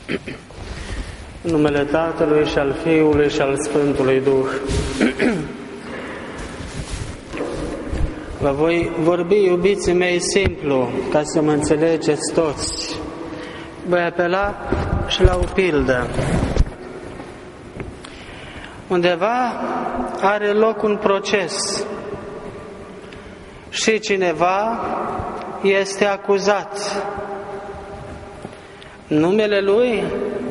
În numele Tatălui și al Fiului și al Sfântului Duh. Vă voi vorbi, iubiții mei, simplu, ca să mă înțelegeți toți. Voi apela și la o pildă. Undeva are loc un proces și cineva este acuzat. Numele lui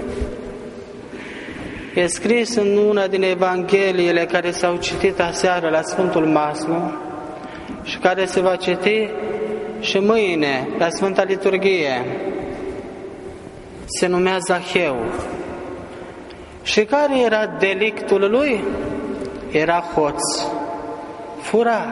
e scris în una din Evangheliile care s-au citit aseară la Sfântul Maslu și care se va citi și mâine la Sfânta Liturghie. Se numea Zaheu. Și care era delictul lui? Era hoț. Fura.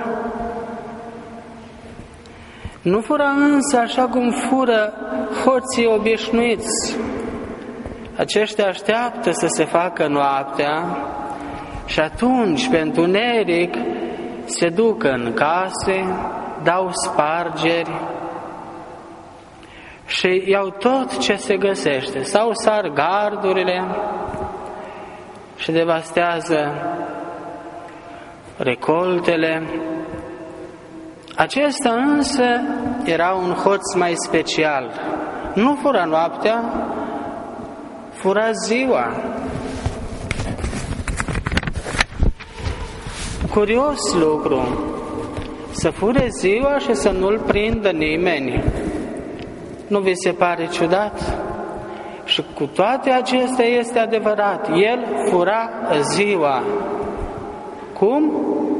Nu fura însă așa cum fură hoții obișnuiți. Aceștia așteaptă să se facă noaptea și atunci, pe întuneric, se duc în case, dau spargeri și iau tot ce se găsește. Sau sar gardurile și devastează recoltele. Acesta însă era un hoț mai special. Nu fura noaptea, fura ziua. Curios lucru, să fure ziua și să nu-l prindă nimeni. Nu vi se pare ciudat? Și cu toate acestea este adevărat. El fura ziua. Cum?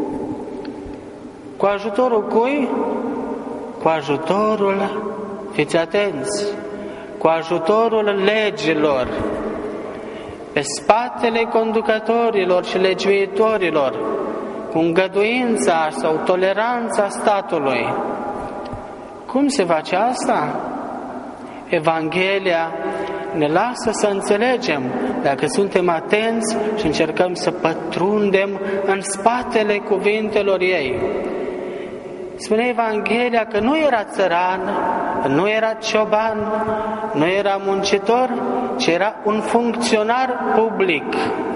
Cu ajutorul cui? Cu ajutorul, fiți atenți, cu ajutorul legilor, pe spatele conducătorilor și legiuitorilor, cu îngăduința sau toleranța statului. Cum se face asta? Evanghelia ne lasă să înțelegem, dacă suntem atenți și încercăm să pătrundem în spatele cuvintelor ei. Spune Evanghelia că nu era țăran, nu era cioban, nu era muncitor, ci era un funcționar public.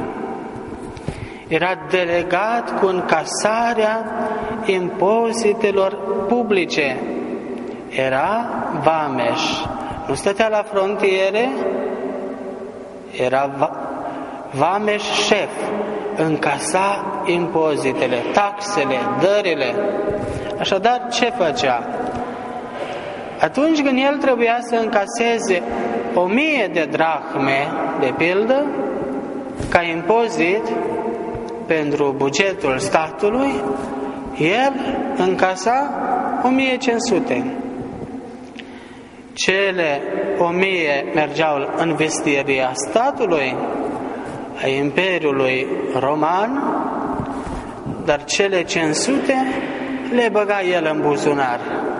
Era delegat cu încasarea impozitelor publice. Era vameș. Nu stătea la frontiere, era vameș șef. Încasa impozitele, taxele, dările. Așadar, ce făcea? Atunci când el trebuia să încaseze 1000 de drahme, de pildă, ca impozit pentru bugetul statului, el încasa 1500. Cele 1000 mergeau în vestieria statului, a Imperiului Roman, dar cele 500 le băga el în buzunar.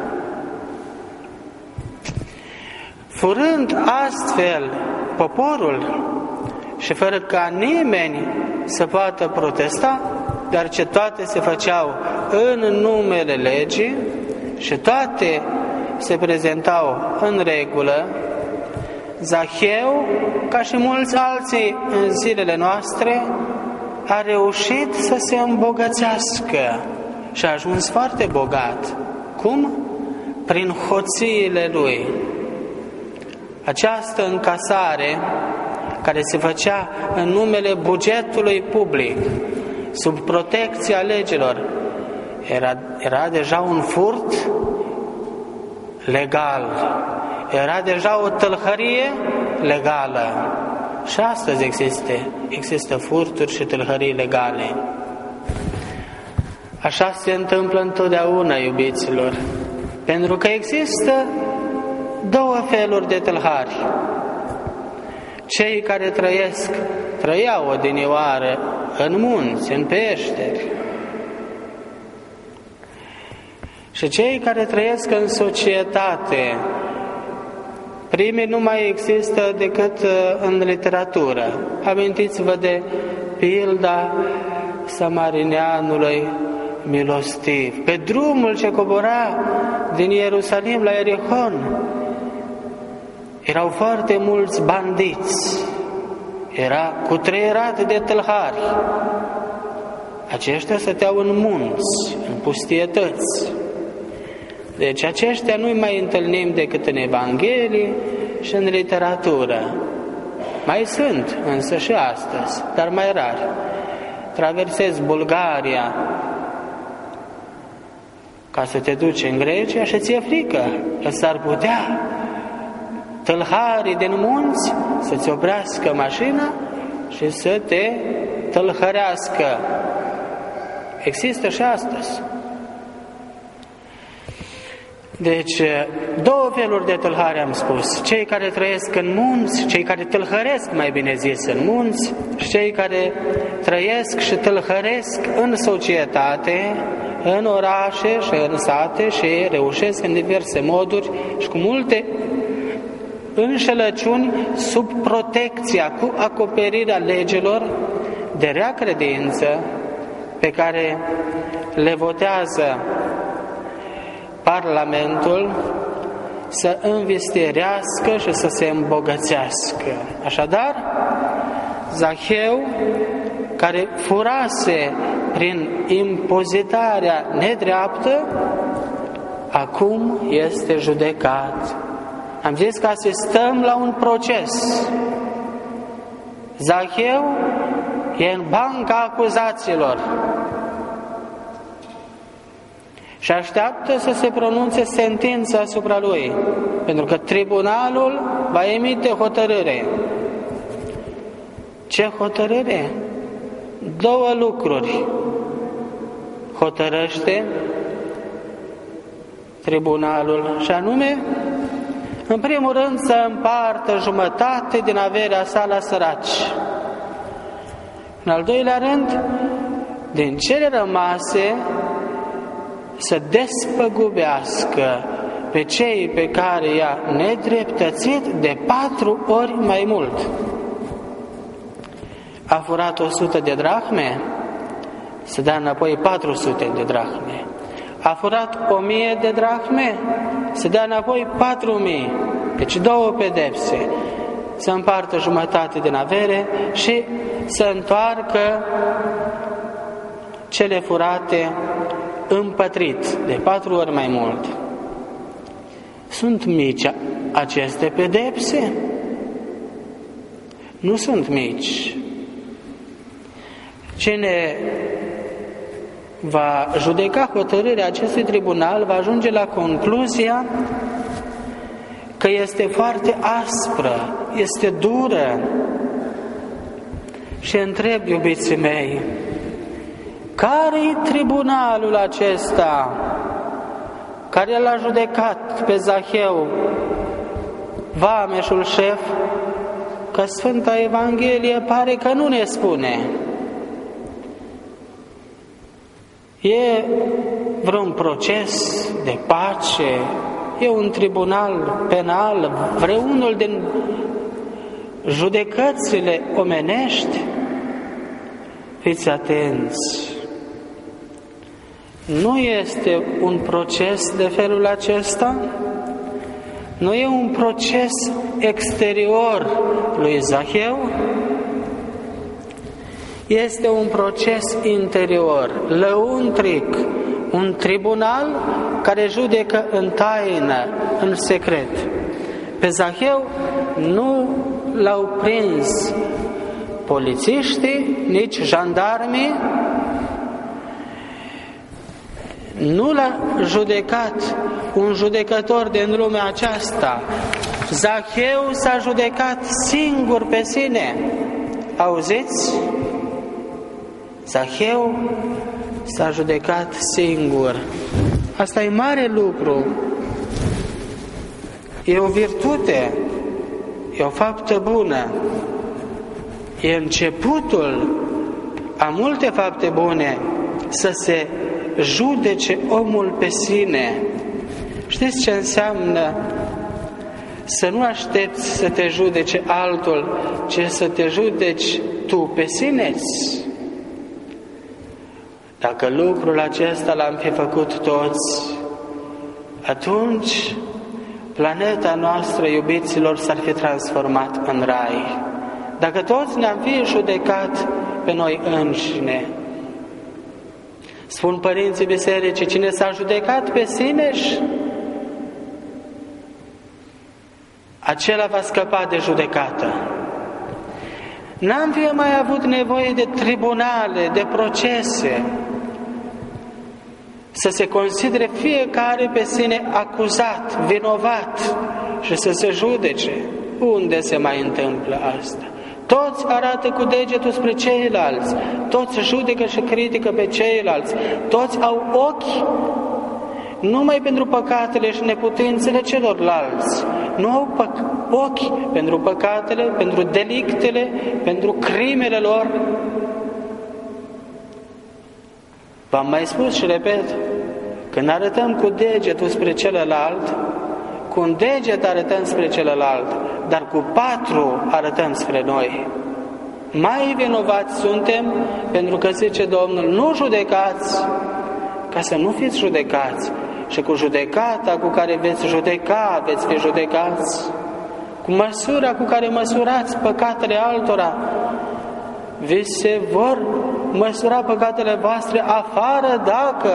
Furând astfel poporul și fără ca nimeni să poată protesta, dar ce toate se făceau în numele legii și toate se prezentau în regulă, Zaheu, ca și mulți alții în zilele noastre, a reușit să se îmbogățească și a ajuns foarte bogat. Cum? Prin hoțiile lui. Această încasare care se făcea în numele bugetului public, sub protecția legilor, era deja un furt legal. Era deja o tâlhărie legală. Și astăzi există furturi și tâlhării legale. Așa se întâmplă întotdeauna, iubiților. Pentru că există două feluri de tâlhari. Cei care trăiau odinioară în munți, în peșteri. Și cei care trăiesc în societate. Primii nu mai există decât în literatură. Amintiți-vă de pilda samarineanului milostiv. Pe drumul ce cobora din Ierusalim la Ierihon, erau foarte mulți bandiți, era cutreierat de tâlhari. Aceștia stăteau în munți, în pustietăți. Deci aceștia nu-i mai întâlnim decât în Evanghelie și în literatură. Mai sunt, însă și astăzi, dar mai rar. Traversezi Bulgaria ca să te duci în Grecia și ți-e frică că s-ar putea tâlharii din munți să-ți oprească mașina și să te tâlhărească. Există și astăzi. Deci, două feluri de tâlhari am spus. Cei care trăiesc în munți, cei care tâlhăresc, mai bine zis, în munți, și cei care trăiesc și tâlhăresc în societate, în orașe și în sate și reușesc în diverse moduri și cu multe înșelăciuni sub protecția, cu acoperirea legilor de rea credință pe care le votează Parlamentul, să învistierească și să se îmbogățească. Așadar, Zaheu, care furase prin impozitarea nedreaptă, acum este judecat. Am zis că asistăm la un proces. Zaheu e în banca acuzaților și așteaptă să se pronunțe sentința asupra lui, pentru că tribunalul va emite hotărâre. Ce hotărâre? Două lucruri hotărăște tribunalul, și anume, în primul rând, să împartă jumătate din averea sa la săraci. În al doilea rând, din cele rămase, să despăgubească pe cei pe care i-a nedreptățit de 4 ori mai mult. A furat 100 de drahme, să dea înapoi 400 de drahme. A furat 1000 de drahme, să dea înapoi 4000. Deci două pedepse. Să împartă jumătate din avere și să întoarcă cele furate împătrit de 4 ori mai mult. Sunt mici aceste pedepse? Nu sunt mici. Cine va judeca hotărârea acestui tribunal va ajunge la concluzia că este foarte aspră, este dură. Și întreb, iubiții mei, care-i tribunalul acesta care l-a judecat pe Zaheu, vameșul șef? Că Sfânta Evanghelie pare că nu ne spune. E vreun proces de pace? E un tribunal penal? Vreunul din judecățile omenești? Fiți atenți! Nu este un proces de felul acesta, nu e un proces exterior lui Zaheu, este un proces interior, lăuntric, un tribunal care judecă în taină, în secret. Pe Zaheu nu l-au prins polițiștii, nici jandarmii, nu l-a judecat un judecător din lumea aceasta. Zaheu s-a judecat singur pe sine. Auziți? Zaheu s-a judecat singur. Asta e mare lucru. E o virtute, e o faptă bună. E începutul a multe fapte bune să se judece omul pe sine. Știți ce înseamnă să nu aștepți să te judece altul, ci să te judeci tu pe sine? Dacă lucrul acesta l-am fi făcut toți, atunci planeta noastră, iubiților, s-ar fi transformat în rai. Dacă toți ne-am fi judecat pe noi înșine. Spun părinții bisericii, cine s-a judecat pe sineși, acela va scăpa de judecată. N-am fi mai avut nevoie de tribunale, de procese, să se considere fiecare pe sine acuzat, vinovat și să se judece. Unde se mai întâmplă asta? Toți arată cu degetul spre ceilalți, toți judecă și critică pe ceilalți, toți au ochi numai pentru păcatele și neputințele celorlalți. Nu au ochi pentru păcatele, pentru delictele, pentru crimele lor. V-am mai spus și repet, când arătăm cu degetul spre celălalt, cu un deget arătăm spre celălalt, dar cu 4 arătăm spre noi. Mai vinovați suntem, pentru că zice Domnul, nu judecați, ca să nu fiți judecați. Și cu judecata cu care veți judeca, veți fi judecați. Cu măsura cu care măsurați păcatele altora, vi se vor măsura păcatele voastre afară dacă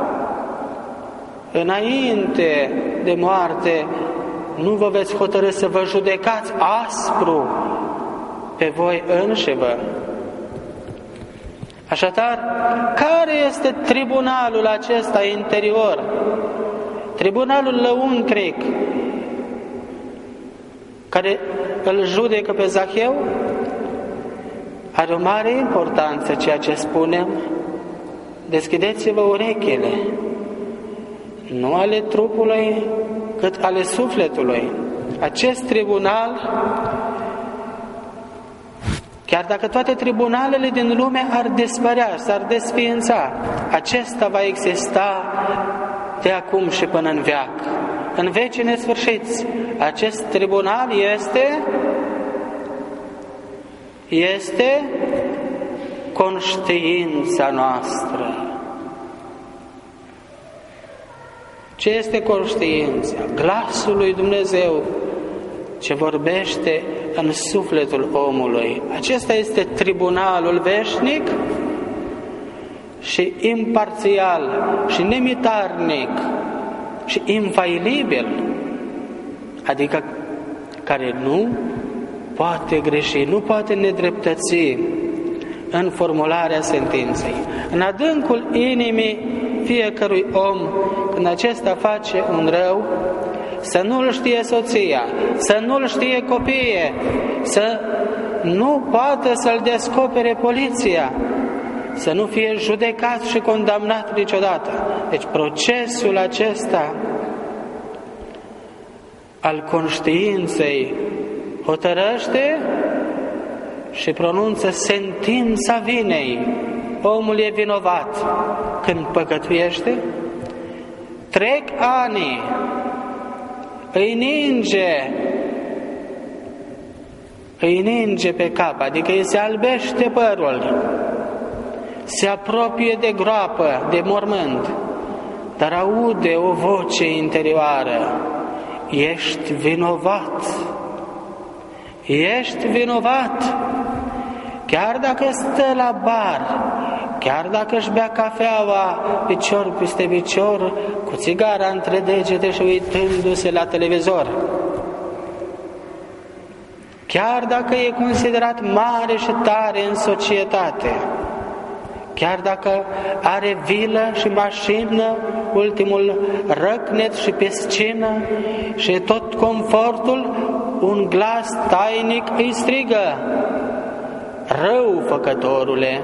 înainte de moarte nu vă veți hotărî să vă judecați aspru pe voi înșivă. Așadar, care este tribunalul acesta interior? Tribunalul lăuntric care îl judecă pe Zacheu? Are o mare importanță ceea ce spunem. Deschideți-vă urechile, nu ale trupului, cât ale sufletului. Acest tribunal, chiar dacă toate tribunalele din lume ar dispărea, s-ar desființa, acesta va exista de acum și până în veac, în vecii nesfârșiți. Acest tribunal este conștiința noastră. Ce este conștiința? Glasul lui Dumnezeu ce vorbește în sufletul omului. Acesta este tribunalul veșnic și imparțial și nemitarnic și infailibil, adică care nu poate greși, nu poate nedreptăți în formularea sentinței. În adâncul inimii fiecărui om, când acesta face un rău, să nu-l știe soția, să nu-l știe copiii, să nu poată să-l descopere poliția, să nu fie judecat și condamnat niciodată. Deci procesul acesta al conștiinței hotărăște și pronunță sentința vinei. Omul e vinovat când păcătuiește. Trec ani, îi ninge pe cap, adică îi se albește părul, se apropie de groapă, de mormânt, dar aude o voce interioară: ești vinovat, ești vinovat. Chiar dacă stă la bar, chiar dacă își bea cafeaua picior peste picior, cu țigara între degete și uitându-se la televizor, chiar dacă e considerat mare și tare în societate, chiar dacă are vilă și mașină, ultimul răcnet și piscină și tot confortul, un glas tainic îi strigă: rău făcătorule,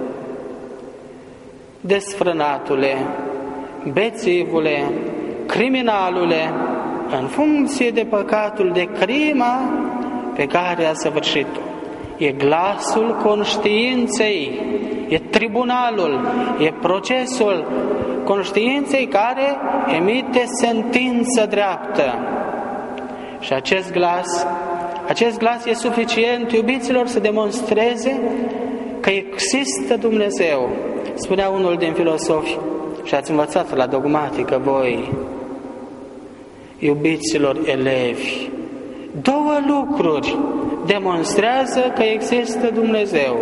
desfrânatule, bețivule, criminalule, în funcție de păcatul, de crima pe care a săvârșit-o. E glasul conștiinței, e tribunalul, e procesul conștiinței care emite sentință dreaptă. Și acest glas e suficient, iubiților, să demonstreze că există Dumnezeu. Spunea unul din filosofi, și ați învățat la dogmatică voi, iubiților elevi, două lucruri demonstrează că există Dumnezeu.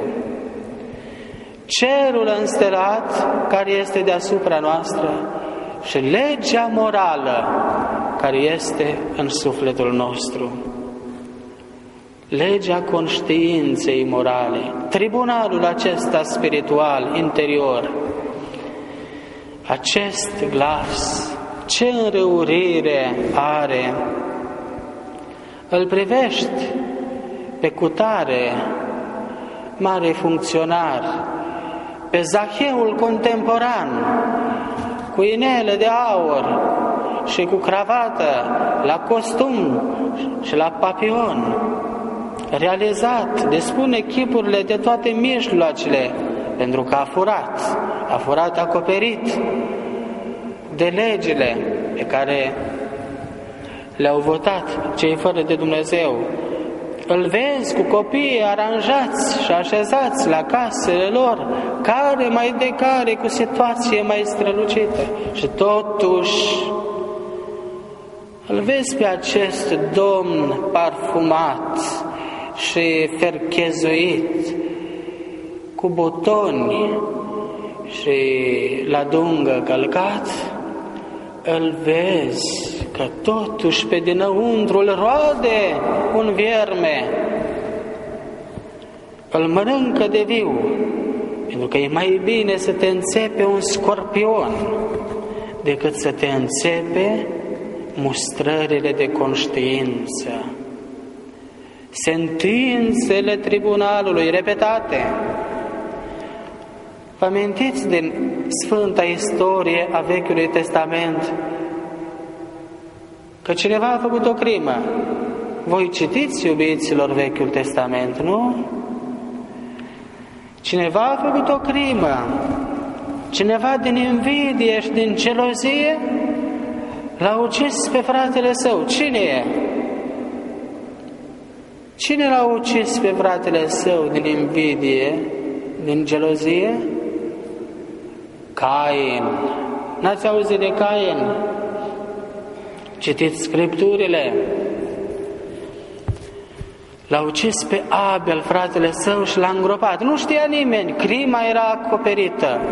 Cerul înstelat care este deasupra noastră și legea morală care este în sufletul nostru. Legea conștiinței morale, tribunalul acesta spiritual, interior. Acest glas, ce înrăurire are! Îl privești pe cutare, mare funcționar, pe Zaheul contemporan, cu inele de aur și cu cravată, la costum și la papion, realizat, dispune chipurile de toate mijloacele, pentru că a furat acoperit de legile pe care le-au votat cei fără de Dumnezeu. Îl vezi cu copiii aranjați și așezați la casele lor, care mai de care, cu situație mai strălucită. Și totuși îl vezi pe acest domn parfumat și ferchezuit, cu butoni și la dungă călcat, îl vezi că totuși pe dinăuntru îl roade un vierme, îl mănâncă de viu, pentru că e mai bine să te înțepe un scorpion decât să te înțepe mustrările de conștiință, sentințele tribunalului repetate. Vă amintiți din Sfânta Istorie a Vechiului Testament că cineva a făcut o crimă? Voi citiți, iubiților, Vechiul Testament, nu? Cineva a făcut o crimă, cineva din invidie și din gelozie l-a ucis pe fratele său. Cine e? Cine l-a ucis pe fratele său din invidie, din gelozie? Cain. N-ați auzit de Cain? Citiți Scripturile. L-a ucis pe Abel, fratele său, și l-a îngropat. Nu știa nimeni, crima era acoperită.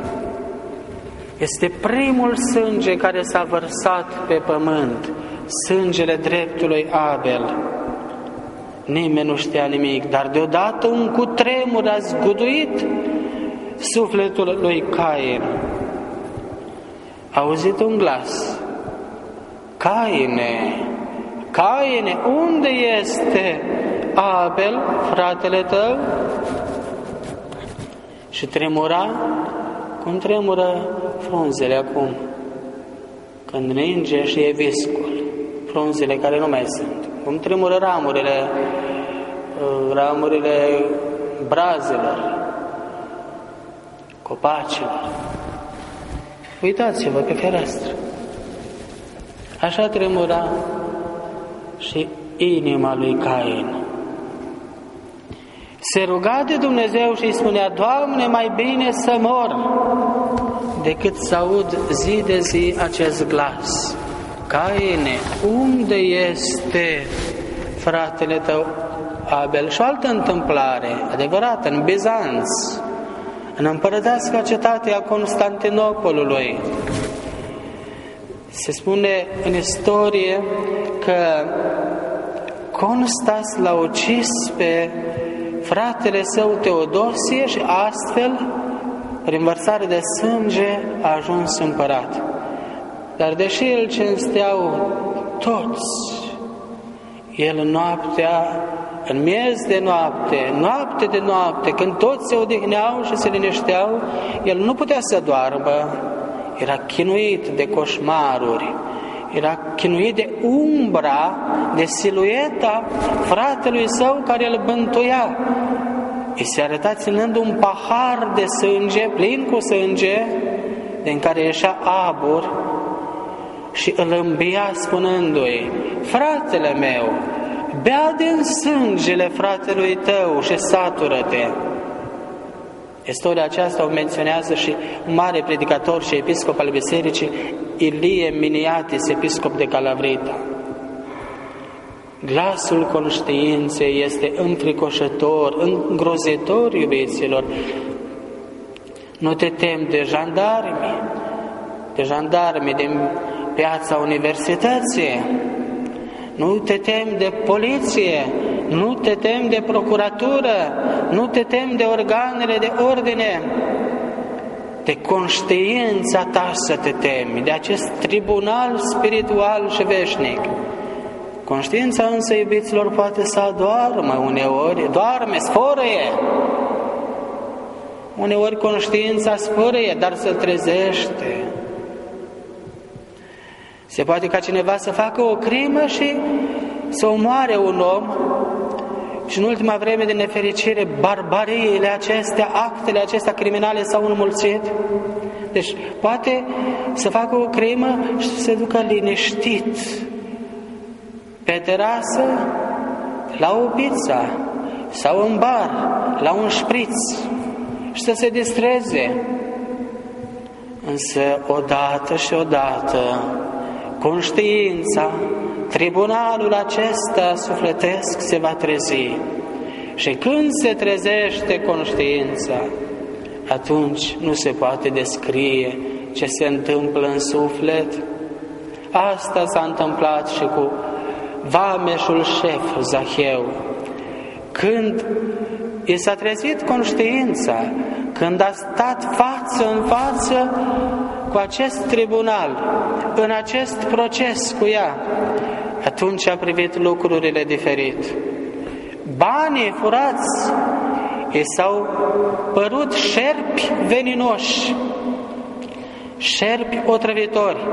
Este primul sânge care s-a vărsat pe pământ, sângele dreptului Abel. Nimeni nu știa nimic, dar deodată un cutremur a zguduit sufletul lui Cain. A auzit un glas: Caine, Caine, unde este Abel, fratele tău? Și tremura cum tremură frunzele acum, când ninge și e viscul, frunzele care nu mai sunt, cum tremură ramurile brazelor, copacilor. Uitați-vă pe fereastră. Așa tremura și inima lui Cain. Se ruga de Dumnezeu și îi spunea: Doamne, mai bine să mor decât să aud zi de zi acest glas: Caine, unde este fratele tău Abel? Și o altă întâmplare adevărată în Bizanț, în împărăteasca cetate a Constantinopolului. Se spune în istorie că Constas l-a ucis pe fratele său Teodosie și astfel, prin vărsare de sânge, a ajuns împărat. Dar deși îl cinsteau toți, el noaptea, în miez de noapte, noapte de noapte, când toți se odihneau și se linișteau, el nu putea să doarmă. Era chinuit de coșmaruri, era chinuit de umbra, de silueta fratelui său care îl bântuia. Îi se arăta ținând un pahar de sânge, plin cu sânge, din care ieșea abur, și îl îmbia spunându-i: Fratele meu, bea din sângele fratelui tău și satură-te. Istoria aceasta o menționează și un mare predicator și episcop al bisericii, Ilie Miniatis, episcop de Calavrita. Glasul conștiinței este înfricoșător, îngrozitor, iubiților. Nu te temi de jandarmi din piața universității, nu te temi de poliție, nu te temi de procuratură, nu te temi de organele de ordine, de conștiința ta să te temi, de acest tribunal spiritual și veșnic. Conștiința însă, iubiților, poate să adoarmă uneori, doarme, sfărâie. Uneori conștiința sfărâie, dar se trezește. Se poate ca cineva să facă o crimă și să omoare un om și în ultima vreme, de nefericire, barbariile acestea, actele acestea criminale s-au înmulțit. Deci poate să facă o crimă și să se ducă liniștit pe terasă, la o pizza sau în bar, la un șpriț și să se distreze. Însă odată și odată conștiința, tribunalul acesta sufletesc se va trezi. Și când se trezește conștiința, atunci nu se poate descrie ce se întâmplă în suflet. Asta s-a întâmplat și cu vameșul șef Zaheu. Când i s-a trezit conștiința, când a stat față în față cu acest tribunal, în acest proces cu ea, atunci a privit lucrurile diferit. Banii furați i s-au părut șerpi veninoși, șerpi otrăvitori,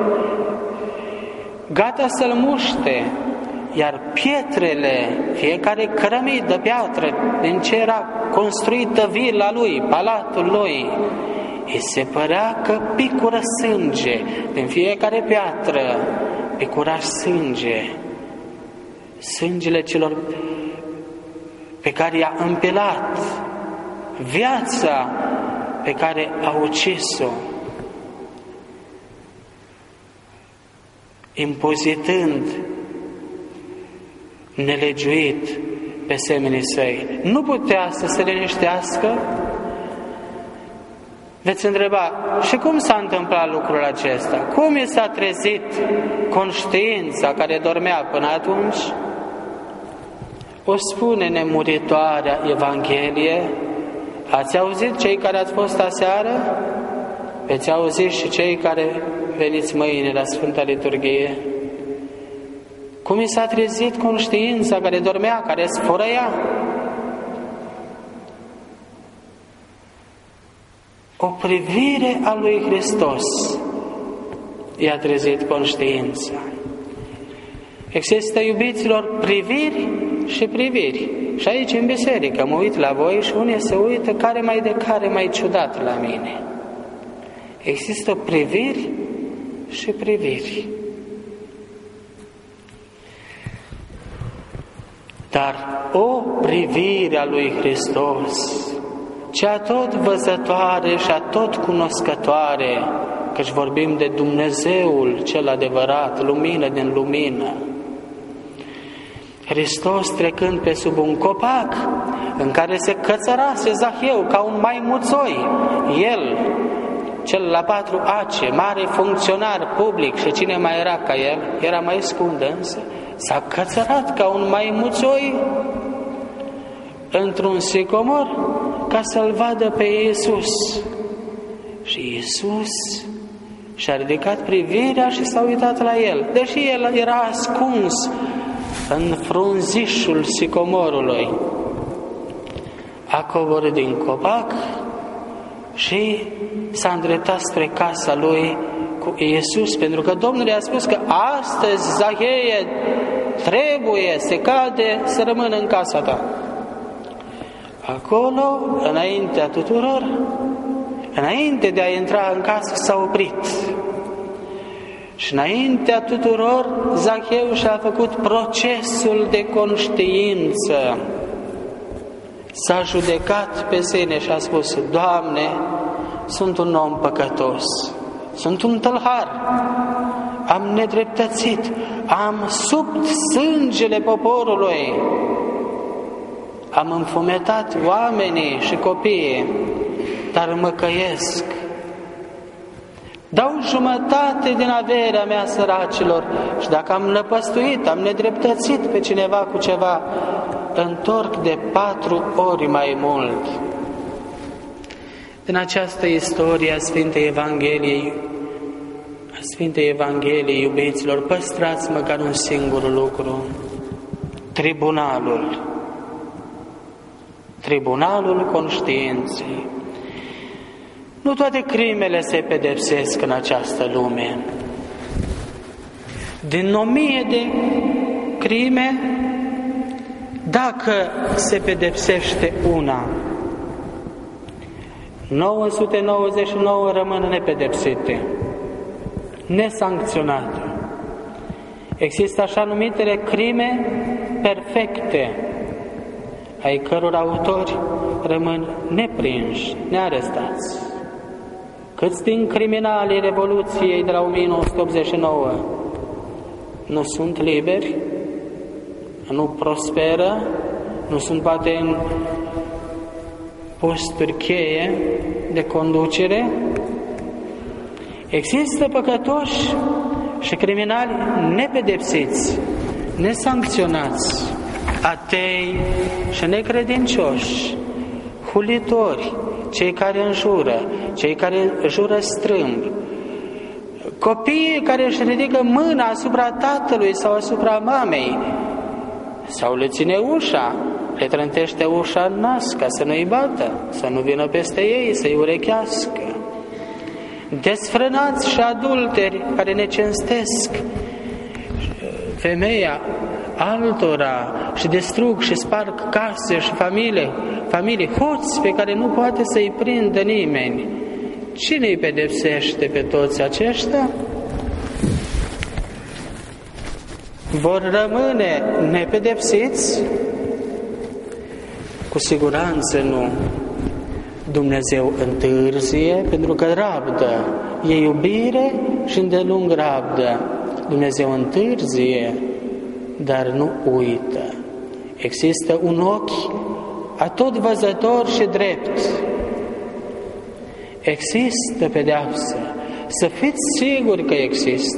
gata să-l muște, iar pietrele, fiecare cărămidă de piatră din ce era construită vila lui, palatul lui, îi se părea că picură sânge, din fiecare piatră picura sânge, sângele celor pe care i-a împilat, viața pe care a ucis-o, impozitând nelegiuit pe semenii săi. Nu putea să se liniștească. Veți întreba, și cum s-a întâmplat lucrul acesta? Cum i s-a trezit conștiința care dormea până atunci? O spune nemuritoarea Evanghelie. Ați auzit cei care ați fost aseară? Veți auzi și cei care veniți mâine la Sfânta Liturghie. Cum i s-a trezit conștiința care dormea, care sfărăia? O privire a lui Hristos i-a trezit conștiința. Există, iubiților, priviri și priviri. Și aici, în biserică, mă uit la voi și unii se uită care mai ciudat la mine. Există priviri și priviri. Dar o privire a lui Hristos, cea tot văzătoare și tot cunoscătoare, căci vorbim de Dumnezeul cel adevărat, lumină din lumină. Hristos trecând pe sub un copac în care se cățărase Zaheu ca un maimuțoi, el, cel la 4 ace, mare funcționar public, și cine mai era ca el, era mai scundă, însă s-a cățărat ca un maimuțoi într-un sicomor ca să-l vadă pe Iisus. Și Iisus și-a ridicat privirea și s-a uitat la el, deși el era ascuns în frunzișul sicomorului. A coborât din copac și s-a îndreptat spre casa lui cu Iisus, pentru că Domnul i-a spus că astăzi, Zacheie, trebuie, se cade să rămână în casa ta. Acolo, înaintea tuturor, înainte de a intra în casă, s-a oprit. Și înaintea tuturor, Zacheu și-a făcut procesul de conștiință. S-a judecat pe sine și a spus: Doamne, sunt un om păcătos, sunt un tâlhar, am nedreptățit, am subt sângele poporului, am înfometat oamenii și copiii, dar mă căiesc. Dau jumătate din averea mea săracilor și dacă am năpăstuit, am nedreptățit pe cineva cu ceva, întorc de 4 ori mai mult. În această istorie a Sfintei Evangheliei, iubiților, păstrați măcar un singur lucru: tribunalul conștiinței. Nu toate crimele se pedepsesc în această lume. Din 1000 de crime, dacă se pedepsește una, 999 rămân nepedepsite, nesancționate. Există așa numitele crime perfecte, ai căror autori rămân neprinși, nearestați. Câți din criminalii Revoluției de la 1989 nu sunt liberi, nu prosperă, nu sunt poate în posturi cheie de conducere? Există păcătoși și criminali nepedepsiți, nesancționați, atei și necredincioși, hulitori, cei care înjură, cei care jură strâmb, copiii care își ridică mâna asupra tatălui sau asupra mamei, sau le ține ușa, le trântește ușa în nas ca să nu-i bată, să nu vină peste ei, să-i urechească. Desfrânați și adulteri care ne cinstesc femeia altora și distrug și sparg case și familii, hoți pe care nu poate să-i prindă nimeni. Cine îi pedepsește pe toți aceștia? Vor rămâne nepedepsiți? Cu siguranță nu. Dumnezeu întârzie pentru că rabdă. E iubire și îndelung rabdă. Dumnezeu întârzie, dar nu uită. Există un ochi atotvăzător și drept. Există pedeapsă. Să fiți siguri că există.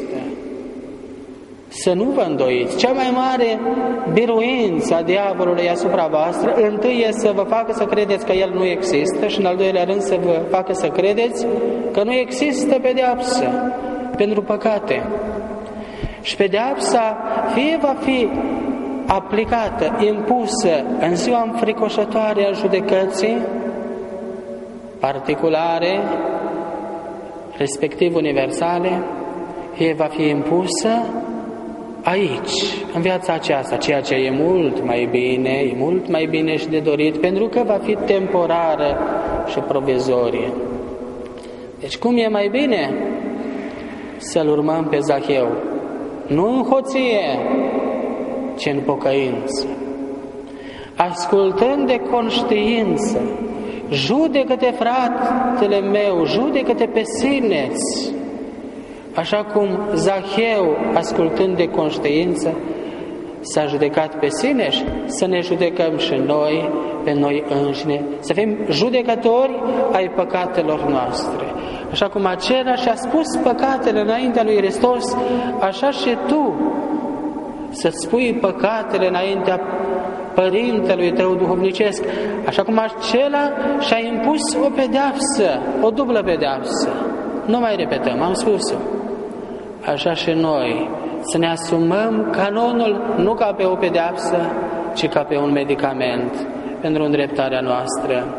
Să nu vă îndoiți. Cea mai mare biruință a diavolului asupra voastră, întâi e să vă facă să credeți că el nu există și în al doilea rând să vă facă să credeți că nu există pedeapsă pentru păcate. Și pedeapsa fie va fi aplicată, impusă în ziua înfricoșătoare a judecății particulare, respectiv universale, fie va fi impusă aici, în viața aceasta, ceea ce e mult mai bine și de dorit, pentru că va fi temporară și provizorie. Deci cum e mai bine? Să-l urmăm pe Zaheu, nu în hoție, ci în pocăință. Ascultând de conștiință, judecă-te, fratele meu, judecă-te pe sine-ți, așa cum Zaheu, ascultând de conștiință, s-a judecat pe sine, să ne judecăm și noi, pe noi înșine, să fim judecători ai păcatelor noastre. Așa cum acela și-a spus păcatele înaintea lui Hristos, așa și tu să-ți spui păcatele înaintea Părintelui tău duhovnicesc, așa cum acela și-a impus o pedeapsă, o dublă pedeapsă. Nu mai repetăm, am spus-o. Așa și noi, să ne asumăm canonul nu ca pe o pedeapsă, ci ca pe un medicament pentru îndreptarea noastră.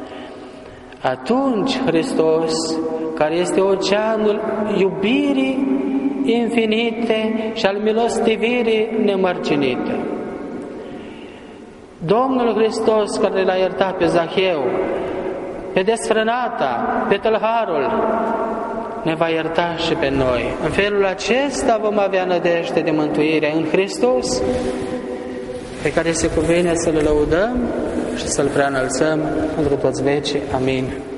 Atunci Hristos, care este oceanul iubirii infinite și al milostivirii nemărginite, Domnul Hristos, care l-a iertat pe Zaheu, pe desfrânata, pe tâlharul, ne va ierta și pe noi. În felul acesta vom avea nădejde de mântuire în Hristos, pe care se cuvine să-L lăudăm și să-L preanălțăm pentru toți vecii. Amin.